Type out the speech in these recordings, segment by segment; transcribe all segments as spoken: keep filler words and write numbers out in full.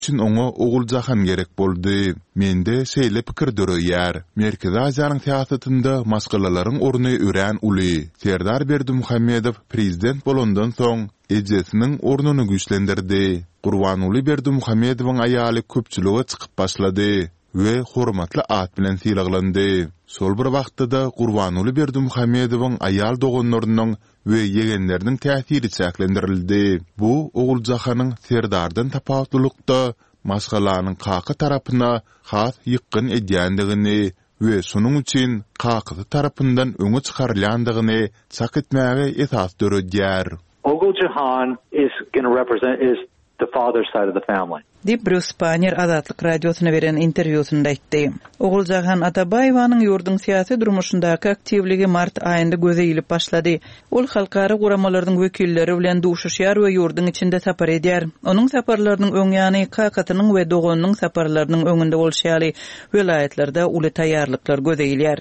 için oňa oguljahan gerek boldy. Mende şeýle pikir döreýär. Merkezi Aziýanyň teatyrynda maskalaryň orny örän uly Serdar Berdimuhammedow prezident bolandan soň ejesiniň ornuny güýçlendirdi. Gurbanuly Berdimuhammedowyň aýaly köpçülige çykyp başlady we hormatly at bilen sylaglанdy. Sol bir wagtda Gurbanuly Berdimuhammedowyň aýal doganlarynyň we yegenleriniň täsiri çäklendirildi. Bu oguljakanyň Serdardan tapatlykda maskalaryň kaky tarapyna has ýykyn edýändigini we şonuň üçin kaky tarapyndan öňe çykarylýandygyny çak etmäge esas döredýär. Oguljahan is going to represent is the father's side of the family. Dip Bruce Panier Azatlyk radiosuna beren interwýusunda aýtdy. Oguljahan Atabaýewanyň ýurdun syýasy durmuşyndaky aktivligi mart aýynda gözeýilip başlady. Ol halkara guramalaryň wekilleri bilen duşuşýar we ýurdun içinde sapar edýär. Onuň saparlarynyň öň ýany kakatynyň we doganynyň saparlarynyň öňünde bolşýaly welaýetlerde uly taýýarlyklar gözeýilýär.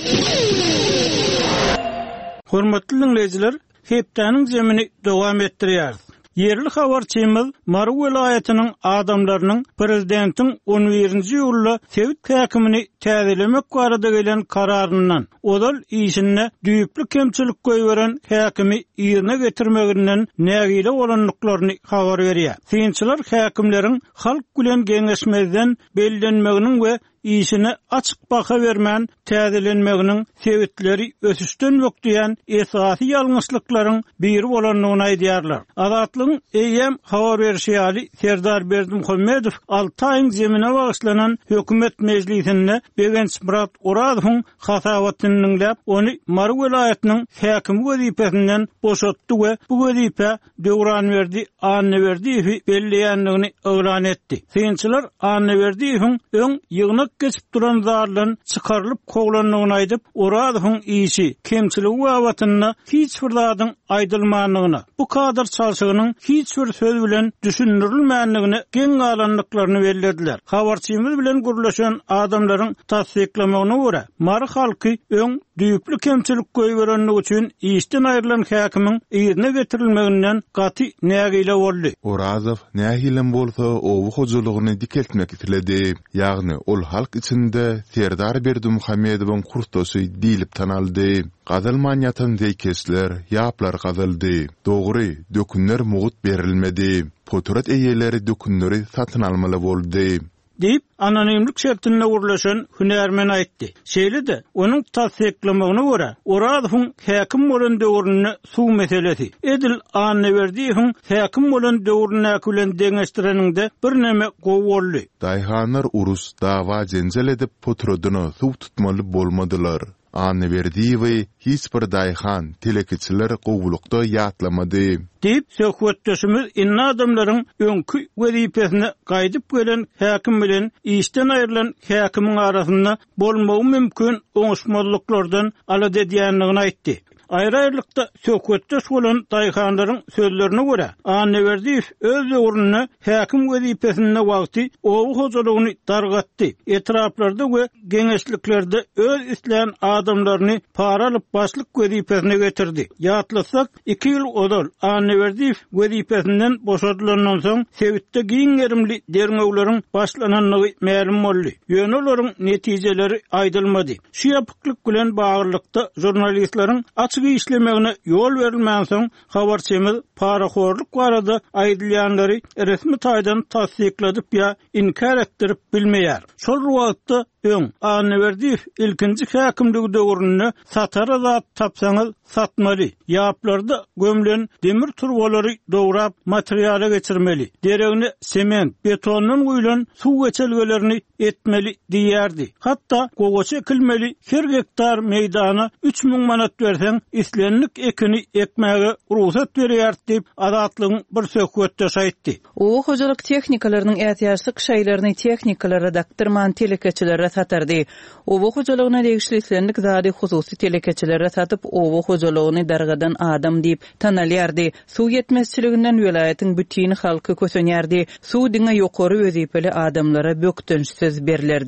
Hormatly dinleýijiler, hepdeniň jemini dowam etdirýär. Yerli habarçymyz Maru welaýatynyň adamlarynyň prezidentin on birinji ýylla Sewit häkimini täzelemek barada gelen kararyndan odal işine düýüplük kemçilik goýberen häkimi ýerine getirmeginden nägile bolanlyklaryny habar berýär. Synçylar häkimleriň halk bilen geňeşmezden bellenmeginiň we işine açık baka vermän täzelenmeginiň sebäpleri ösüşden bökdiýän esasy ýalňyşlyklaryň biri bolanlygyny aýdýarlar. Azatlygyň eýem habar berýäli Serdar Berdimuhammedow alty aýyň zemine bagyşlanan hökümet mejlisinde Begens Murat Oradowyň hasawatyny dinläp, ony Maru welaýatynyň häkimi wezipesinden boşatdy we bu wezipe döwran berdi, Anne Berdiýewi belleýändigini öwran etdi. Synçylar Anne Berdiýewiň öň ýygnak geçip duran zarlan çıkarılıp koglanlygyny aýdyp, Oradowyň işi, kemçiligi wawatyna hiç bir zadyň aýdylmanlygyny, bu kadar çalşygynyň hiç bir söz bilen düşündirilmänligini, geň alanlyklaryny bellädiler. Habarçymyz bilen gurlaşan adamlaryň tasdiklamagyna görä, Mary halky öň düýüplük kemçilik goýberenligi üçin işden aýrylan häkimiň ýerine getirilmeginden gaty nägile boldy. Oradow nähilen bolsa owu hojalygyny dikeltmek istledi. Ýagny ol halk içinde Serdar Berdimuhammedowyň kurtosy diýilip tanaldy. Gazalmanyatan zeýkesler, ýaplar gazaldy. Dogry, dökünler mugut berilmedi. Poturat eýeleri dökünleri satyn almaly boldy. Deyip anonimlik şertinde gurlaşan hünärmen aýtdy. Şeýle-de onuň tasdiklamagyna görä, Oradowyň häkim bolan döwrüne suw meselesi. Edil Anne Berdiýewiň häkim bolan döwrüne bilen deňeşdireninde bir näme gowy boldy. Daýhanlar urus, dawa jenjel edip potradyny suw tutmaly bolmadylar. Anne Berdiýewi hiç bir daýhan, telekiçiler gowulukda ýatlamady. Deyip söhbetdeşimiz inna adamlaryň öňkü wezipesine gaýdyp gelen häkim bilen işden aýrylan häkimiň arasynda bolmagy mümkin oňuşmazlyklardan alad edýändigini aýtdy. Aýry-aýrylykda söhbetdeş bolan daýhanlaryň sözlerine görä, Anne Berdiýew öz döwrüne häkim wezipesinde wagty owu hojalygyny dargatdy. Etraplarda we geňeşliklerde öz isleýän adamlaryny para alyp başlyk wezipesine getirdi. Ýatlasak iki ýyl odal Anne Berdiýew wezipesinden boşadylandan soň Sewitde giň gerimli derňewleriň başlananlygy ma'lum boldy. Ýöne olaryň netijeleri aýdylmady. Şu ýapyklyk bilen baglykda jurnalistleriň açyk işlemegine ýol berilmän soň habarçymyz paraxorluk barada aýdylýanlary resmi taýdan tasdikladyp ýa inkar etdirip bilmeýär. Şol wagtda öň Anne Berdiýew ilkinji häkimligi döwrüne satara zat tapsaňyz satmaly. Ýaplarda gömlen demir turbalary dowrap materiýala geçirmeli. Deregine sement, betondan goýulan suw geçelgelerini etmeli diýerdi. Hatda gowaça ekilmeli, her hektar meýdana üç miň manat berseň islenlik ekini ekmäge ruhsat berýär diýip Azatlygyň bir söhbetdeşi aýtdy. O hojalyk tehnikalarynyň ätýaşlyk şaýlaryny tehnikalara dakdyrman telekeçilere satardy. O hojalygyna degişli islenlik zady hususy telekeçilere satyp o hojalygyny dargadan adam diýip tanalýardy. Suw ýetmezçiliginden welaýatyň bütün halky kösenýärdi. Suw diňe ýokary wezipeli adamlara bökdünçsiz berilerdi.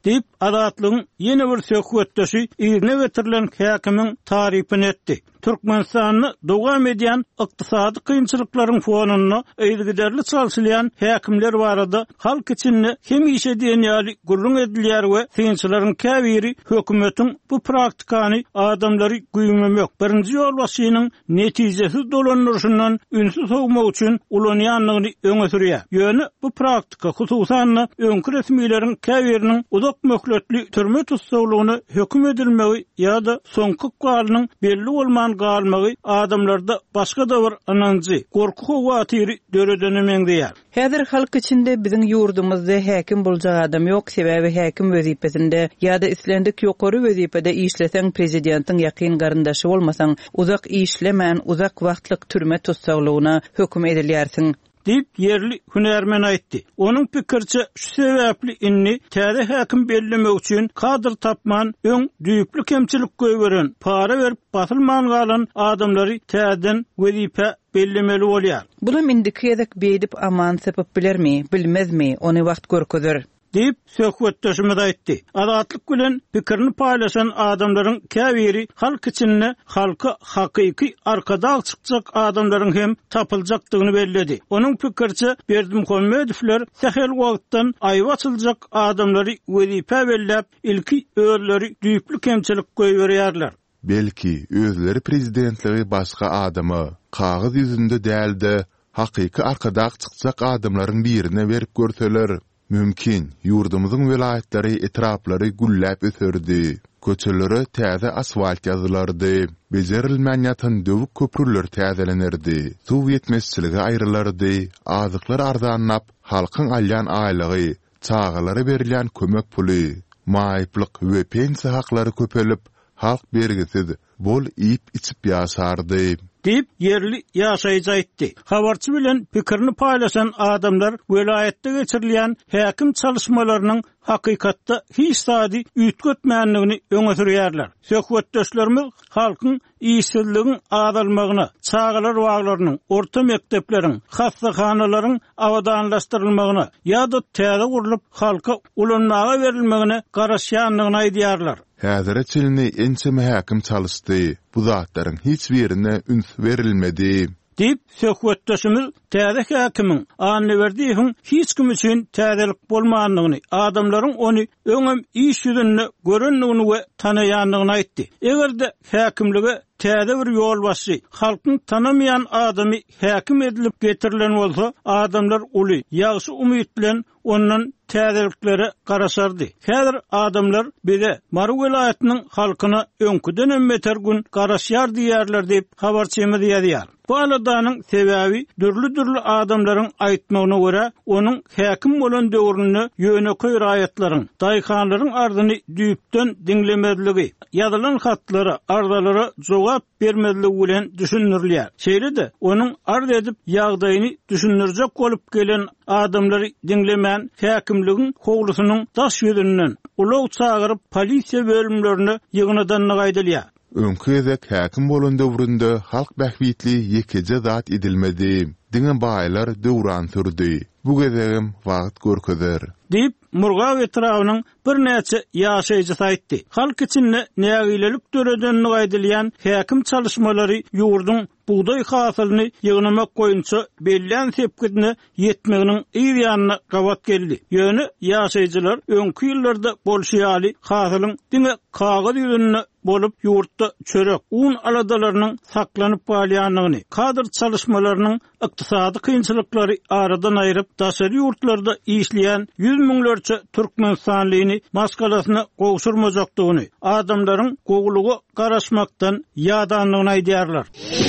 deyip adatlygyň ýene bir söhbetdeşi ýerine getirilen häkimin tarypyny etdi. Türkmenistanyny dowam edýän ykdysady kynçylyklaryň fonuna eýilgiderli çalşylýan häkimler barada halk içinde hem işe diýenýäli gurrun edilýär we kynçylaryň käbiri hökümetiň bu praktikany adamlary güýmemek birinji ýol başynyň netijesi dolanýaryndan ünsüz howmak üçin ulanýanlygyny öňe sürýär. Ýöne bu praktika hususan öňkü resmiýetiň käbiriniň uzak möhletli türme tutsaglygyny höküm edilmegi ýa-da soňky galynyň belli bolmagan galmagy adamlarda başga da bir ananjy gorku hawatyry döredenemeňdir. Häzir halk içinde biziň ýurdumyzda häkim boljak adam ýok, sebäbi häkim wezipesinde ýa-da islendik ýokary wezipede işleseň prezidentiň ýakyn garyndaşy bolmasaň uzak işlemän uzak wagtlyk türme tutsaglygyna höküm edilýärsiň deyip yerli hünermen aýtdy. Onun pikirçe şu sebäpli inni täze häkim bellemek üçin kadr tapman öň düýüklü kemçilik göweren, para berip basylman galan adamlary täzeden wezipe bellemeli bolýar. Bulam indiki ýa-da beýdip aman sepip bilermi, bilmezmi, ony wagt görkezür. deyip söhbetdeşimiz aýtdy. Adatlyk bilen pikirini paýlaşan adamlaryň käbiri halk içinde halka hakyky arkada çykjak adamlaryň hem tapyljakdygyny belledi. Onuň pikirçe Berdimuhammedowler sehel wagtdan aýwa açyljak adamlary wezipe bellep ilki örleri düýüklü kemçilik goýberýärler. Belki özleri prezidentligi başga adamy kağız ýüzünde däldi, hakyky arkada çykjak adamlaryň birine berip görseler. Mümkin, yurdumuzun velayetleri etrafları güllep ötürdü. Köçelere täze asfalt yazılardı. Bejerilmän ýatan döwük köprüler täzelenirdi. Suw ýetmezçiligi aýrylardy. Azyklar arzanlap, halkyň alýan aýlygy, çağalary berilýän kömek puly, maýyplyk we pensiýa haklary köpelip, halk bergisiz bol ýyp içip ýaşardy. deyip yerli yaşayıcı aýtdy. Habarçy bilen pikirini paýlaşan adamlar velayetde geçirilýän häkim çalışmalarynyň hakykatda hiç sady üýtgetmänligini öňe sürýärler. Söhbetdeşlerimiz halkyň iýsizligiň azalmagyna, çağalar waglarynyň, orta mektepleriň, hastahanalaryň awadanlaşdyrylmagyna ýa-da täze gurulyp halka ulanmaga berilmegine garaşýanlygyny aýdýarlar. Häzire çylny ençeme häkim çalışdy. Bu zatlaryň hiç birine üns berilmedi. deyip söhbetdeşimiz täze häkimiň anly berdiýiň hiç kim üçin täzelik bolmanlygyny, adamlaryň ony öňem iş ýüzünde görenligini we tanaýanlygyny aýtdy. Egerde häkimlige täze bir ýol başy, halkyň tanamayan adamy häkim edilip getirilen bolsa, adamlar uly, ýagşy umyt bilen ondan täzeliklere garaşardy. Häzir adamlar bize Mary welaýatynyň halkyna öňküden hem beter gün garaşýar diýerler diýip habarçymyz ýazýar. Bu aladanyň sebäbi dürli-dürli adamlaryň aýtmagyna görä, onuň häkim bolan döwründe ýöneköy raýatlaryň, daýkanlaryň ardyny düýüpden diňlemezligi, ýazylan hatlary, ardalara jogap bermezligi bilen düşünülýär. Şeýle-de onuň ard edip ýagdaýyny düşünürjek bolup gelen adamlary diňlemän häkimligiň howlusynyň daş ýüzünden ulaw çagyryp polisiýa bölümlerine ýygynadanlygy aýdylýar. Öňkü ezek häkim bolan döwründe halk bähwitli ýekeje zat edilmedi. Diňe baýlar döwran sürdi. Bu gezegim wagt görkezer. deyip Murgaw etrawynyň bir näçe ýaşaýjy aýtdy. Halk içinde nägilelik döredenligi aýdylýan häkim çalışmalary ýurdun buğday hasylyny ýygnamak goýunça belliän sepkitine ýetmeginiň ýa-ýanyna gawat geldi. Ýöne ýaşaýjylar öňkü ýyllarda bolşýaly hasylyň diňe kagazy ýüzünde bolup ýurtda çörek, un aladalarynyň saklanyp galýanlygyny, kadr çalışmalarynyň ykdysady kynçylyklary aradan aýryp daşary ýurtlarda işleýän ýüz miňlerçe türkmenistanlyny maskalasyna gowşurmajakdygyny, adamlaryň gowlugy garaşmakdan ýadanlygyny aýdýarlar.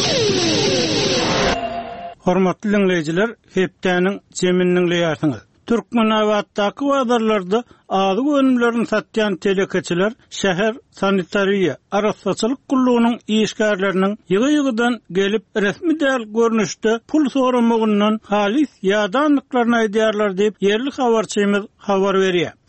Hormatly dinleýijiler, hepdeniň jeminiň leýärsiňiz. Türkmenabatdaky bazarlarda azy önümlerini satýan telekeçiler şäher sanitariýa arassaçylyk gullugynyň işgärleriniň ýygy-ýygydan gelip resmi däl görnüşde pul soramagynyň halis ýadanlyklaryny aýdýarlar diýip yerli habarçymyz habar berýär.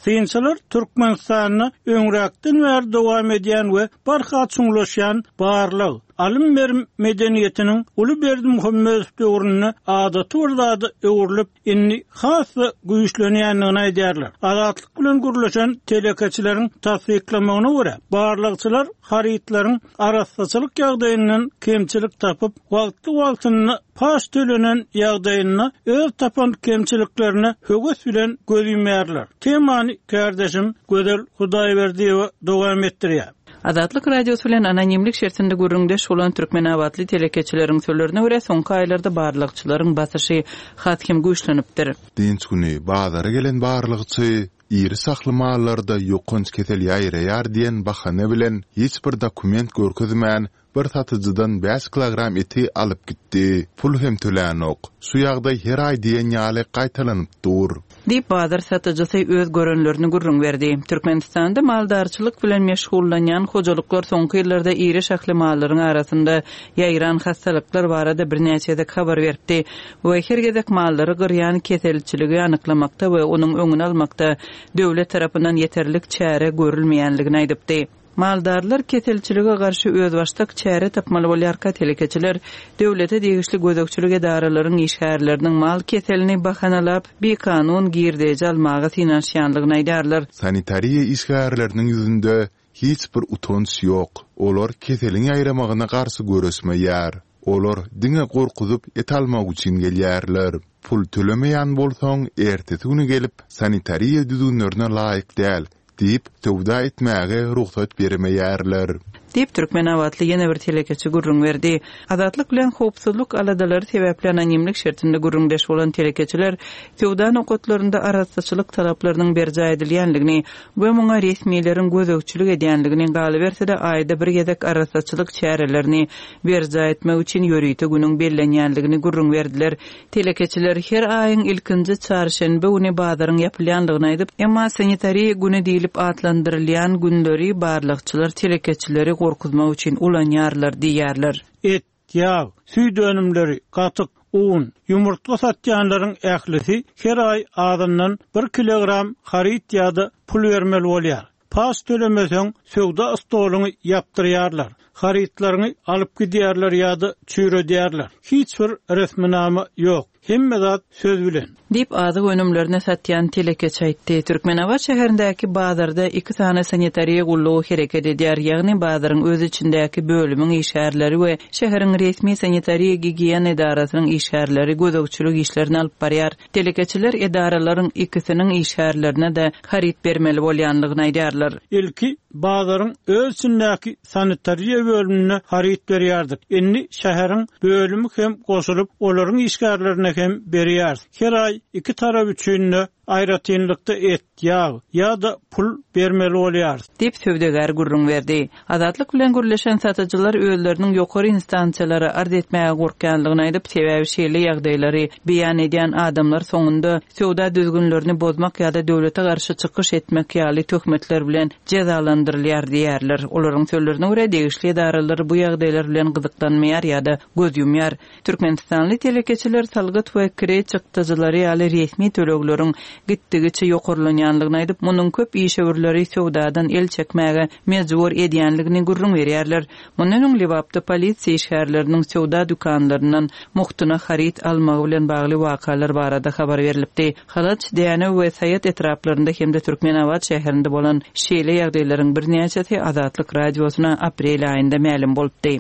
Sıyınçalar Türkmenistan'ı öňräkden bäri dowam edýän we barha çuňlaşýan barlyg alym berim medeniyetiniň Uly Berdimuhammedow döwrüne adaty urlady öwrülip inni hasy güýçlenýändigini aýdýarlar. Adatlyk bilen gürleşen telekeçileriň tasdiklamagyna görä, barlygçylar haritlaryň arassaçylyk ýagdaýyndan kemçilik tapyp, wagtly-wagtyny paş төлenen ýagdaýyna öz tapan kemçiliklerini höwes bilen gözlemýärler. Temany kardeşim Gödel Hudaýberdiýew dowam etdirýär. Adatlyk radiosu bilen anonimlik şertinde gürrüňdeş bolan türkmen awatly telekeçileriň sözlerine görä soňky aýlarda barlygçylaryň basyşy hatkim güýçlenipdir. Dinç güni bazara gelen barlygçy iri saklı mallarda yokunç ketel ýaýraýar diýen bahane bilen hiç bir dokument görkezmän bir satyjydan beş kilogram eti alyp gitdi. Pul hem tölänok. Şu ýagdaý her aý diýen ýaly gaýtalanyp dur. Dip bazar satyjysy öz görünlerini gürrüň berdi. Türkmenistanda maldarçylyk bilen meşgullanýan hojalyklar soňky ýyllarda iri şakly mallaryň arasynda ýaýran hastalyklar barada birnäçe habar berdi. We hergedek mallary gyrýan keselçiligi anyklamakda we onuň öňüni almakda döwlet tarapyndan yeterlik çäre görülmeýänligini aýdypdy. Maldarlar keselçilige garşy öz başlyk çäre tapmaly bolýarka telekeçiler döwlete degişli gözekçilik edaralaryň işgärleriniň mal keselini bahanalap bir kanun girdeje almagy finansiýanlygyny aýdarlar. Sanitariýa işgärleriniň ýüzünde hiç bir utanç ýok. Olar keseliň aýramagyna garşy görüşmeýär. Olar diňe gorkuzyp etalmak üçin gelýärler. Pul tölemeýän bolsaň ertesi güni gelip sanitariýa düzünlerine laýyk däl diýip tövda etmäge ruhsat bermeýärler. Dip Türkmen awatly ýene bir telekeçi gürrüň berdi. Adatlyk bilen howpsuzlyk aladalary sebäpli anonimlik şertinde gürrüňdeş bolan telekeçiler tövda nokatlarynda arassaçylyk talaplarynyň berja edilýänligini we muňa resmiýetleriň gözegçilik edýänligini galy berse de aýda bir gezek arassaçylyk çärelerini berja etmek üçin ýörüýte günüň bellenýänligini gürrüň berdiler. Telekeçiler her aýyň ilkinji çarşembe güni bazaryň ýapylýanlygyny aýdyp, emma sanitariýa güni diýilip atlandyrylýan günleri barlygçylar telekeçileri gorkuzmak üçin ulanýarlar diýerler. Et, ýağ, süý dönümleri, gatyk, un, yumurtga satýanlaryň ählisi her aý adamdan bir kilogram harit ýa-da pul bermeli bolýar. Pas tölemeseň söwda stoluny ýapdyrýarlar. Haritlaryny alyp gidýärler ýa-da çüýredýärler. Hiç bir resminama ýok. Hemme zat söz bilen. Dip adı önümlerine satyan telekeç aýtdy. Türkmenawat şäherindäki bazarda iki tane sanitariýa gullugy hereket edýär. Ýagny bazarın öz içindäki bölümüň işgärleri we şäheriň resmi sanitariýa gigien edarasynyň işgärleri gözegçilik işlerini alyp barýar. Telekeçiler edaralaryň ikisiniň işgärlerine de harit bermeli bolýanlygyny aýdýarlar. Ilki bazarın öz içindäki sanitariýa bölümine harit berýärdik. Endi şäheriň bölümü hem goşulyp olaryň işgärlerine hem berýär. Her aý iki tarap üçin aýratynlykda et, ýağ ýa-da pul bermeli bolýar. Dip sövdegar gürrüň berdi. Adatlyk bilen gürleşen satyjylar özleriniň ýokary instansiýalary arz etmäge gorkanlygyny aýdyp, sebäbi şeýle ýagdaýlary beýan edýän adamlar soňunda sowda düzgünlerini bozmak ýa-da döwlete garşy çykyş etmek ýaly töhmetler bilen cezalandyrylýar diýerler. Olaryň sözlerine görä degişli edaralar bu ýagdaýlar bilen gyzyklanmaýar ýa-da göz ýumýar. Türkmenistanly telekeçiler salgyt we kire çykdyjylary ýaly resmi tölegleriň gitdigiçe ýokarlanýanlygyny aýdyp, munyň köp işewirleri sowdadan el çekmäge mejbur edýänligini gürrüň berýärler. Mundan öň Libapda polisiýa işgärleriniň sowda dükanlaryndan muhtuna harit almagy bilen bagly wakalar barada habar berilipdi. Halaç Diyana we Sayat etraplarynda hemde Türkmenawat şäherinde bolan şeýle ýagdaýlaryň birnäçesi Adatlyk radiosuna aprel aýynda ma'lum bolupdy.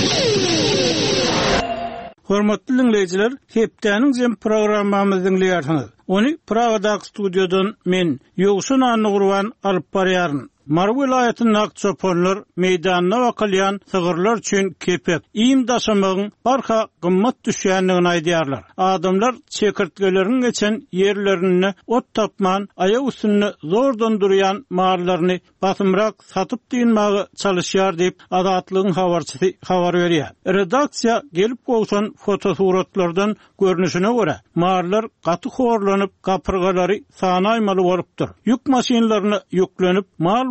Hormatly dinleyijiler, hepdeniň jem programmamyzyň dinleýärsiňiz. Onu Pragadaky studiodan men Ýogşun Anugurwan alyp barýaryn. Mar vilayatynyň akçoponlar meýdanyna wakalýan sygyrlar üçin kepek, iýim daşamagyň barha gymmat düşýänligini aýdýarlar. Adamlar çekirtgelerini geçen ýerlerini ot tapman, aýak üstünde zordan durýan mallaryny basymrak satyp diýilmäge çalışýar diýip Adatlygyň habarçysy habar berýär. Redaksiýa gelip bolsan fotosuratlardan görnüşine görä, mallar gaty horlanyp, gapyrgalary sanaýmaly bolupdyr. Ýük maşinlaryna ýüklenip mal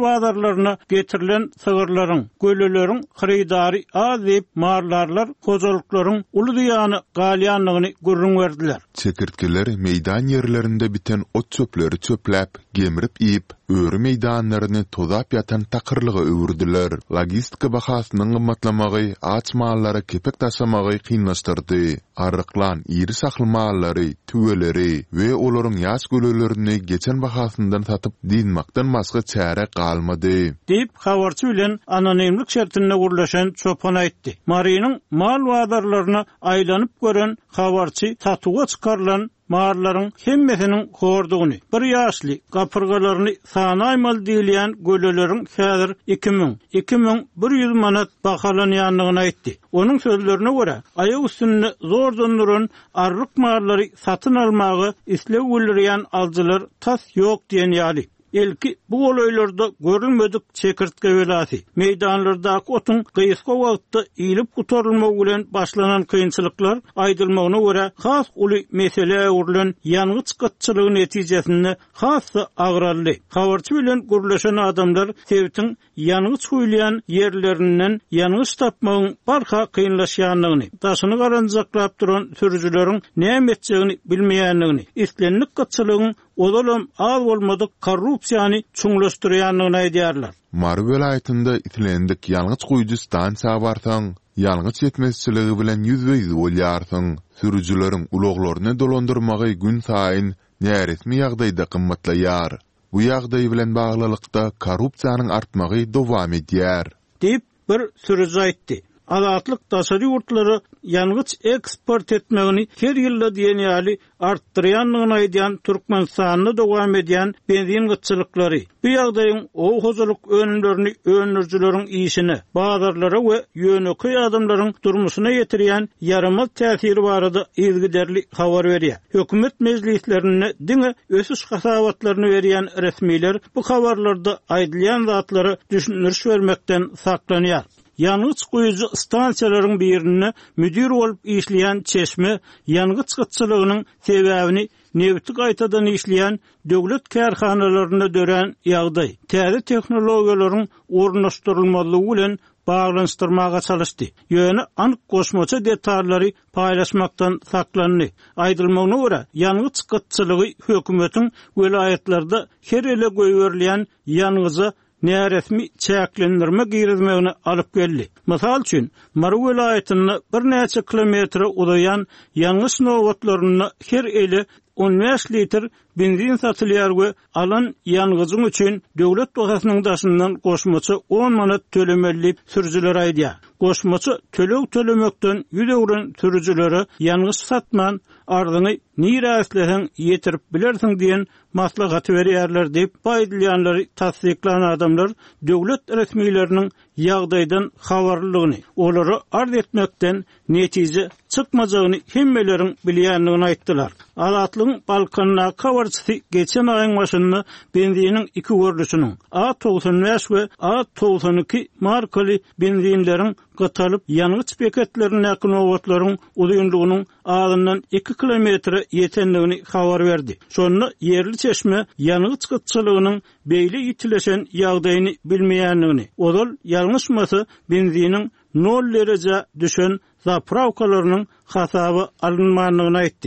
wazarlaryna getirilen sığırlaryň, göleleriň xaridary az diýip marlarlar hojalyklaryň uly diýany galyanlygyny görüň berdiler. Çekirtkeler meýdan ýerlerinde biten ot çöpleri çöpläp, gemirip iýip, öwrü meýdanlaryny tozap ýatan takyrlyga öwürdiler. Logistika bahasynyň gymmatlamagy aç mallara kepek taşamagy kynlaşdyrdy. Aryklan iri sakly mallary, tüweleri we olaryň ýaş gölelerini geçen bahasyndan satyp dinmakdan başga çäre galmady. Diýip habarçy bilen anonimlik şertine gurlaşan çopan aýtdy. Marynyň mal wadarlaryna aýlanyp gören habarçy tatuga çykarlan marlaryň hemmesiniň hordugyny, bir ýaşly gapyrgalaryny sanaýmal diýilýän göleleriň häzir iki ming iki ming bir ýüz manat bahalanýanlygyny aýtdy. Onuň sözlerine görä, aýak üstünde zor döndüren arryk marlary satyn almagy islew bildirýän alçylar tas ýok diýen ýaly. Elki bu olaýlarda görülmedik çekirtke welasi. Meýdanlardaky otun gysga wagtda iýilip gutarylmagy bilen başlanan kynçylyklar aýdylmagyna görä has uly mesele urlan ýangı çykatçylygy netijesinde hasy agrarly. Habarçy bilen gürleşen adamlar Sewitiň ýangı çyýlan ýerlerinden ýangı tapmagyň barha kynlaşýanlygyny, daşyny garanjaklap duran sürüjüleriň näme etjegini bilmeýänligini, islenlik gatçylygyň odalam az bolmadyk korrupsiýany çuňlaşdyrýanlygyny aýdýarlar. Mary welaýatynda itilendik ýalňyç guýdy stansiýa barsaň, ýalňyç ýetmezçiligi bilen ýüzbeýiz bolýarsyň. Sürüjüleriň ulaglaryny dolandyrmagy gün saýyn näresmi ýagdaýda kymmatlaýar. Bu ýagdaý bilen baglylykda korrupsiýanyň artmagy dowam edýär. Diýip bir sürüjü aýtdy. Adatlyk daşary ýurtlary ýangıç eksport etmegini her ýylda diýen ýaly artdyrýanlygyny aýdýan Türkmenistanyny dowam edýän benzin gytçylyklary. Bu ýagdaýyň o hojalyk önümlerini önürjüleriň işini, bazarlara we ýöneki adamlaryň durmuşyna ýetirýän yaramaz täsiri barada izgiderli habar berýär. Hökümet mejlislerine diňe ösüş hasabatlaryny berýän resmiler bu habarlarda aýdylýan zatlary düşündiriş bermekden saklanýar. Ýangıç goýucu stansiýalaryň birine müdir bolup işleýän çeşme ýangıç gytçylygynyň sebäbini Nebti gaýtadan işleýän döwlet kärhanalaryna dören ýagdaý, täze tehnologiýalaryň ornaşdyrylmalygy bilen baglanşdyrmaga çalışdy. Ýöne anyk goşmaça detallary paýlaşmakdan saklandy. Aýdylmagyna görä, ýangıç gytçylygy hökümetiň welaýatlarda her ele goýberlýän ýangıza näresmi çäklendirme girizmegini alyp geldi. Mysal üçin, Mary welaýatyny bir näçe kilometre uzayan ýangıç nowatlaryny her eli on beş litr benzin satylýar we alan ýangıjyň üçin döwlet bahasynyň daşyndan goşmaça on manat tölemeli sürüjüler aýdýar. Goşmaça tölew tölemekden ýüz ewren sürüjülere ýangıç satman ardyny nirasleň ýetirip bilersiň diýen maslahat berýärler diýip baýdylýanlary tasdiklan adamlar döwlet resmiýetleriniň ýagdaýdan habarlygyny, olary arz etmekden netije çykmajagyny hemmeleriň bilýänligini aýtdylar. Adatlyň Balkanna habarçysy geçen aýyň başynda benziniň iki görlüşiniň A doksan beş we A doksan iki markaly benzinleriň gatalып ýangıç beketlerine ýakyn owatlaryň uzunlygynyň azyndan iki kilometre ýetenligini habar berdi. Şonu ýerli çeşme ýangıç gytçylygynyň beýle ýitileşen ýagdaýyny bilmeýänligini, odal ýalňyşmasy benziniň nol derece düşen zapravkalarynyň hasaby alınmanlygyny aýtdy.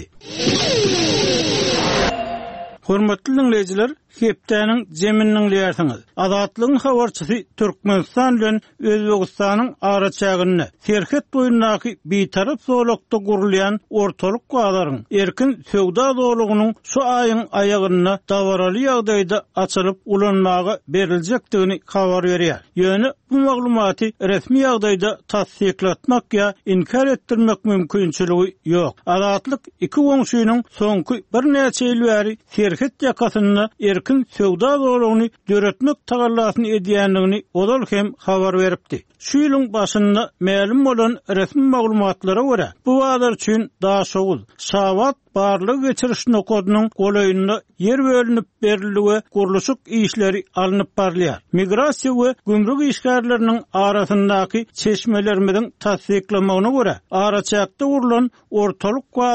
Hormatly dinleýijiler, hepdäniň jeminiň diýersiňiz. Adatlygyň habarçysy Türkmenistan bilen Özbegistanyň araçagyny, Serhet boýundaky bitarap zolakda gurulýan ortalyk galaryň erkin söwda zolugynyň şu aýyň aýagyna dawaraly ýagdaýda açylyp ulanmagy beriljakdygyny habar berýär. Ýöne bu maglumaty resmi ýagdaýda tasdiklatmak ýa inkar etdirmek mümkinçiligi ýok. Adatlyk iki wöňşüýüniň soňky bir näçe ýyl bäri Serhet ýakasyna erkin söwda zolugyny döretmek tagallasyny edýänligini odal hem habar beripdi. Şu ýylyň başynda ma'lum bolan resmi maglumatlara görä, bu wagtlar üçin daha şowul, şawat barlyk geçiriş nokodynyň golaýynda yer bölünip berildi we gurulşyk işleri alınıp barlýar. Migrasiýa we gümrük işgärleriniň arasyndaky çeşmelerimiň tasdiklamagyna görä, araçakda urulan ortalyk galaryň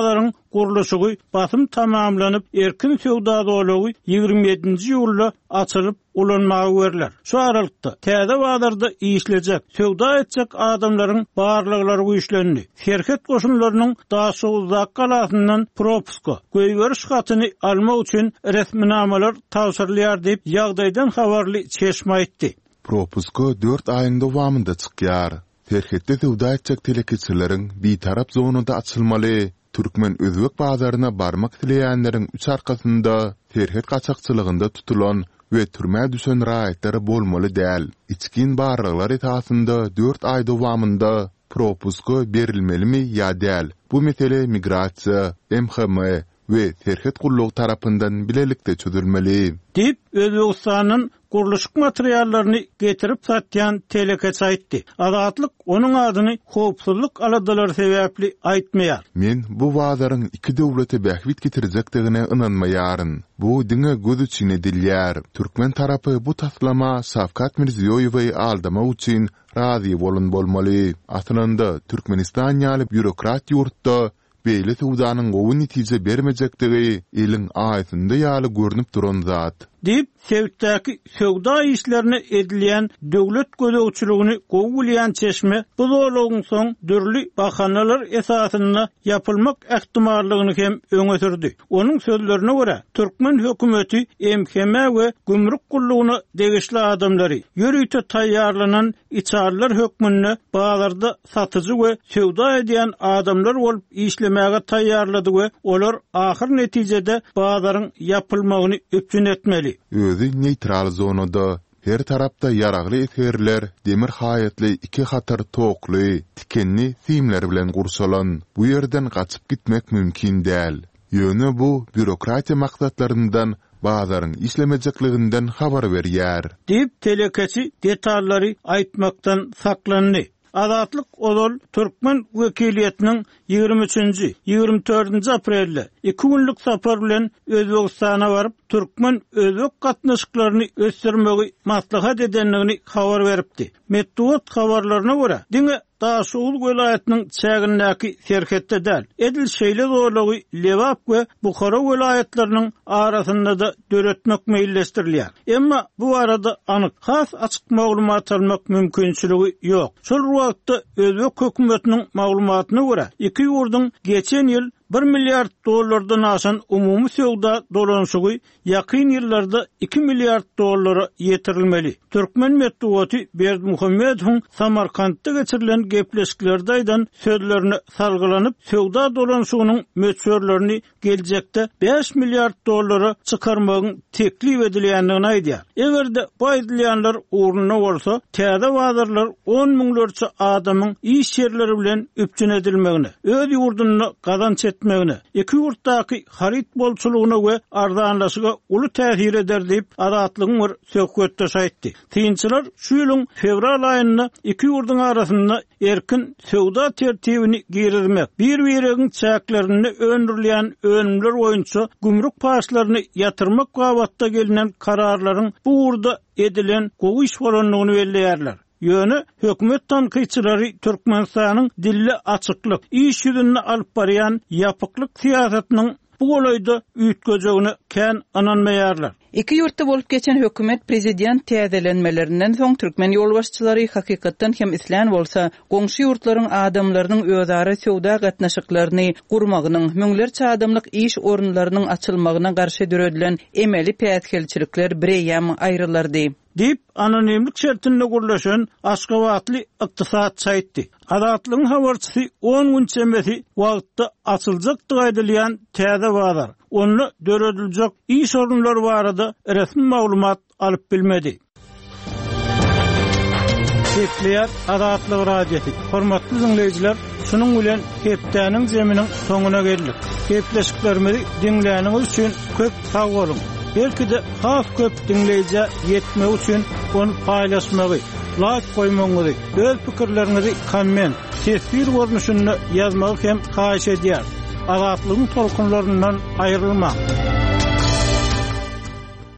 guruluşy basym tamamlanyp erkin sowda dolagy ýigirmi ýedinji ýylda açylyp ulanmagy berler. Şu aralykda täze wagtlarda işlejek, sowda etjek adamlaryň barlyklary güýçlendi. Şerket goşunlarynyň daşy uzak galasyndan propuska göýberiş hatyny almak üçin resminamalar tawsirlýar diýip ýagdaýdan habarly çeşme aýtdy. Propuska dört aýyň dowamında çykýar. Şerketde sowda etjek telekeçileriň bir tarap zonunda açylmaly. Türkmen özbek bazaryna barmak dileýänleriň üç arkasynda şerket gaçakçylygynda tutulan we türme düşen raýatlary bolmaly däl. İçkin barlyklar etasynda dört aý dowamında propuska berilmelimi ýa däl? Bu mesele migrasiýa, M H M we şerket gullugy tarapyndan bilelikde çözülmeli. Dip Özbegistanyň guruluşyk materiallaryny getirip satýan telekeç aýtdy. Azatlyk onuň adyny howpsuzlyk aladalary sebäpli aýtmaýar. Men bu wagdaryň iki döwlete bähwit getirecekdigine ynanmaýaryn. Bu diňe göz içine dilýär. Türkmen tarapy bu taslama Şawkat Mirziýoýewy aldama üçin razy bolun bolmaly. Aslynda Türkmenistan ýaly bürokrat ýurtda beýle sowdanyň gowy netije bermejekdigi eliň aýtynda ýaly görnüp duran zat. Dip sevtdäki sowda işlerini edilýän döwlet gödäwçiligini gowulýan çeşme bu zolagyň soň dürli bahanalar esasynda ýapylmak ähtimallygyny hem öňe sürdi. Onuň sözlerine görä Türkmen hökümeti M H M we gümrük gullugyna degişli adamlary ýörüýte taýýarlanan içarlar hökmünde bazarda satyjy we sowda edýän adamlar bolup işlemäge taýýarlady we olar ahir netijede bazaryň ýapylmagyny öpçün etmeli. Özü neutral zonada her tarapda yaragly eterler, demir haýatly iki hatar tokly, tikenli simler bilen gursalan bu ýerden gaçyp gitmek mümkin däl. Ýöne bu bürokratiýa maksatlaryndan bazaryň işlemejekliginden habar berýär. Dip telekeçi detallary aýtmakdan saklandy. Azatlyk olol Türkmen wekiliýetiniň ýigirmi üçinji ýigirmi dördünji aprelde iki günlük sapar bilen Özbegistana baryp Türkmen özbek gatnaşyklaryny ösdürmegi maslahat edenligini habar beripdi. Medeniýet habarlaryna görä, diňe Daşuul welaýatynyň çägindäki şerketde däl. Edil şeýle zorlugy Lewap we Bukhara welaýatlarynyň arasynda da döretmek meýilleşdirilýär. Emma bu arada anyk has açyk maglumat almak mümkinçiligi ýok. Şol wagtda özbek hökümetiniň maglumatyna görä, iki ýurduň geçen ýyl bir milyard dollardan aşan umumy sowda dolanşygy ýakyn ýyllarda iki milyard dollara ýetirilmeli. Türkmen medeniýeti Berdimuhammedowyň Samarkandda geçirilen gepleşiklerden sözlerini salgylanyp sowda dolanşygynyň möçörlerini geljekde beş milyard dollara çykarmagyň teklip edilýändigini aýdýar. Egerde bu aýdylýanlar ornuna bolsa, täze wagtlar on miňlerçe adamyň iş ýerleri bilen öpçün edilmegini, öz ýurduny gazanç etmegini, iki ýurtdaky harit bolçulugyna we arzanlaşyga uly täsir eder diýip azatlygyň bir söhbetde aýtdy. Tynçylar şu ýylyň fevral aýynda iki ýurduň arasynda erkin sowda tertibini girizmek, bir-biriň çäklerini öndürilýän önümler boýunça gümrük paşlaryny ýatyrmak gabatda gelinen kararlaryň bu urda edilen gowy iş bolanlygyny belleýärler. Ýöne hökümet tanqyçylary Türkmenistanyň dilli açyklyk, iş ýüzüne alyp barýan ýapyklyk siýasatynyň bu golaýda üýtgejegini kän ananmaýarlar. Iki ýurtda bolup geçen hökümet prezident täzelenmelerinden soň Türkmen ýolbaşçylary hakykatdan hem islan bolsa, goňşy ýurtlaryň adamlarynyň özara sowda gatnaşyklaryny gurmagynyň, müňlerçe adamlyk iş orunlarynyň açylmagyna garşy döredilen emeli päýtkelçilikler bireyam aýrylardy. Dip anonimlik şertinde gurlaşan Aşgabatly ykdysatçy aýtdy. Azatlygyň habarçysy on gün çembesi wagtda açyljakdygy aýdylýan täze bazar. Onu dörediljek iş orunlary barada resmi maglumat alyp bilmedi. Şeýleýär Azatlyk radiosi. Hormatly dinleýijiler, şunuň bilen hepdäniň zeminiň soňuna geldik. Hepleşiklerimizi dinleýäniňiz üçin köp sag bolun. Belki de has köp dinleyici yetme üçün onu paylaşmagy, like koymagy, öz pikirlerinizi komment, sesli görnüşünde yazmagy hem haýyş edýär. Azatlygyň tolkunlaryndan aýrylma.